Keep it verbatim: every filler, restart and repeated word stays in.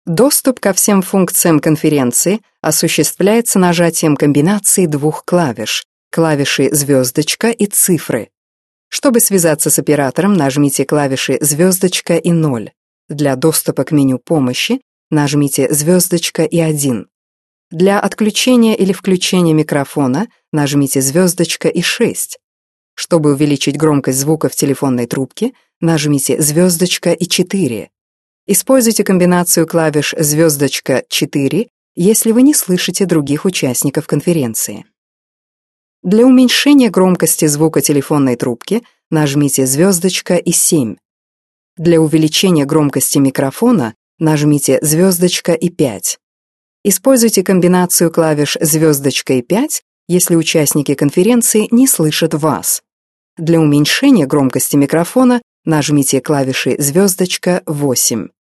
Доступ ко всем функциям конференции осуществляется нажатием комбинации двух клавиш, клавиши звездочка и цифры. Чтобы связаться с оператором, нажмите клавиши звездочка и ноль. Для доступа к меню помощи нажмите звездочка и один. Для отключения или включения микрофона нажмите звездочка и шесть. Чтобы увеличить громкость звука в телефонной трубке, нажмите звездочка и четыре. Используйте комбинацию клавиш звездочка четыре, если вы не слышите других участников конференции. Для уменьшения громкости звука телефонной трубки нажмите звездочка и семь. Для увеличения громкости микрофона нажмите звездочка и пять. Используйте комбинацию клавиш звездочка и пять, если участники конференции не слышат вас. Для уменьшения громкости микрофона нажмите клавиши звездочка восемь.